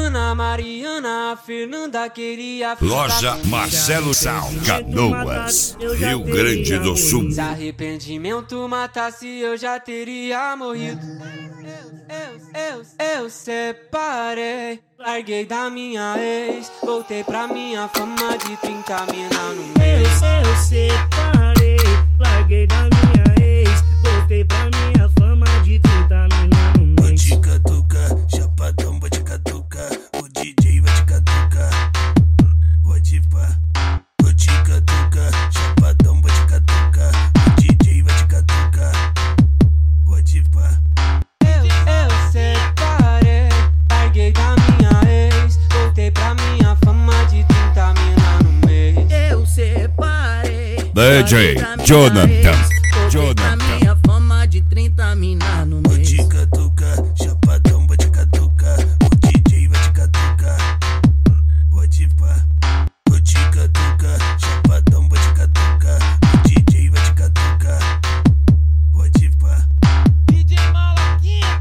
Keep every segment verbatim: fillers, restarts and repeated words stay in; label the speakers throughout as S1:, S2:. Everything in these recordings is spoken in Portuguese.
S1: Ana Mariana, a Fernanda queria ficar
S2: Loja
S1: comigo.
S2: Marcelo Sal, Canoas, Rio Grande do Sul.
S1: Se arrependimento matasse, eu já teria morrido. Eu, eu, eu, eu separei, larguei da minha ex, voltei pra minha fama de trinta mina no mês.
S3: Eu, eu separei, larguei da minha ex, voltei pra minha fama de trinta mina no mês.
S4: Vou te catucar, chapadão, vou te catucar, o D J vai te catucar. Pode pá, vou te catucar, chapadão, vou te catucar, o D J vai te catucar. Pode pá.
S1: Eu, eu separei, larguei da minha ex, voltei pra minha fama de trinta mina no mês.
S3: Eu separei,
S2: D J Jonathan, Jonathan.
S3: minha fama de trinta mina no
S4: Vou
S3: mês.
S4: te catucar, chapadão, vou te catucar, o D J vai te catucar. Pode pá, vou te catucar, chapadão, vou te catucar, o D J vai te catucar. Pode pá.
S1: D J Malaquinha.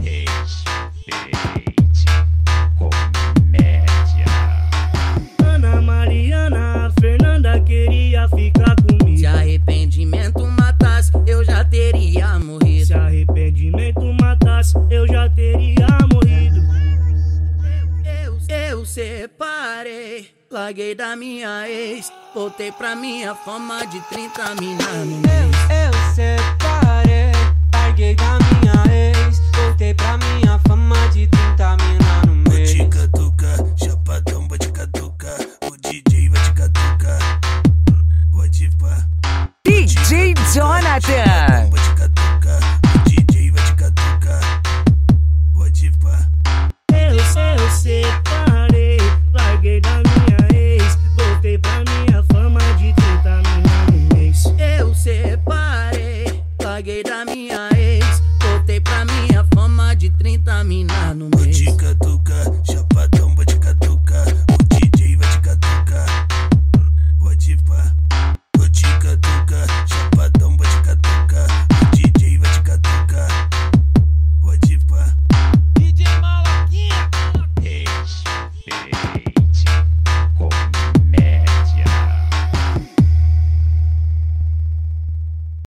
S5: Respeite comédia.
S3: Ana Mariana, a Fernanda queria ficar comigo.
S6: Se arrependimento matasse, eu já teria morrido.
S3: Se arrependimento matasse, eu já teria morrido.
S6: Eu, eu separei, larguei da minha ex, voltei pra minha fama de trinta mina no mês.
S1: Eu, eu separei, larguei da minha ex, voltei pra minha fama de trinta mina no
S4: Vou
S1: mês.
S4: te catucar, chapadão, vou te catucar, o D J vai te catucar. Pode pá.
S7: D J Jonathan.
S4: Vou te catucar, o D J vai te catucar. Pode pá.
S3: Eu, eu separei, larguei da minha ex, voltei pra minha fama de trinta mina no mês.
S6: Eu separei, larguei da minha ex, voltei pra minha fama de trinta mina no
S4: Vou
S6: mês.
S4: te catucar.